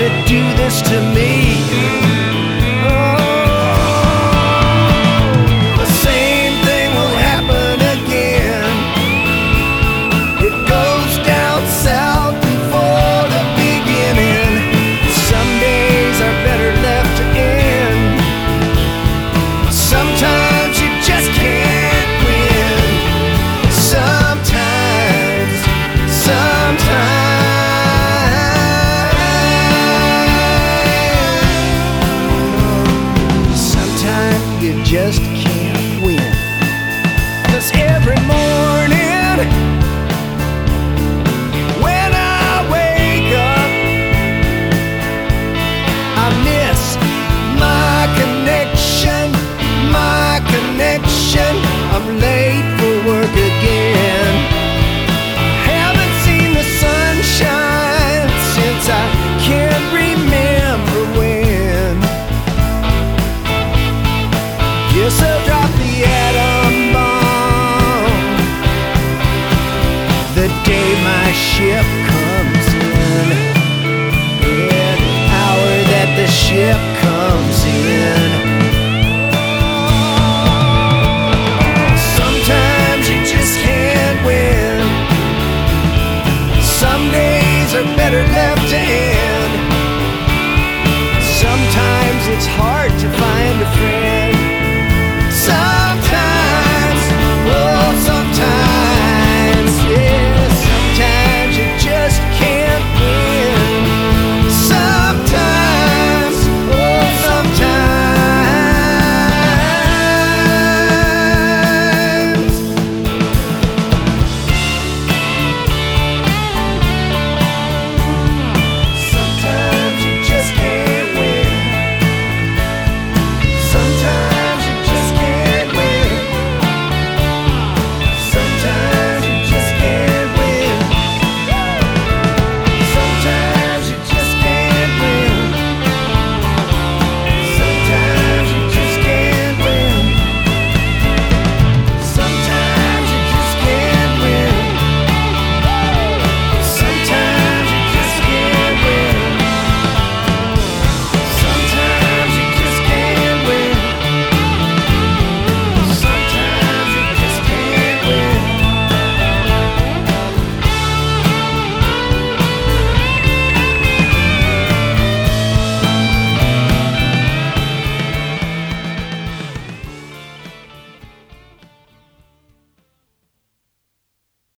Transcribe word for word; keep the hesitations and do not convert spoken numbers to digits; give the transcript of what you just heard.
to do this to me. Oh, the same thing will happen again. It goes down south before the beginning. Some days are better left to end. Sometimes you just can't win. Sometimes, sometimes. You just can't win. 'Cause every morning when I wake up, I miss my connection, my connection. I'm late for work again. Haven't seen the sunshine since I can't remember when. Yes, I'll drop the atom bomb the day my ship comes in. Yeah, the hour that the ship comes in. Sometimes you just can't win. Some days are better left to end. Sometimes it's hard to find a friend.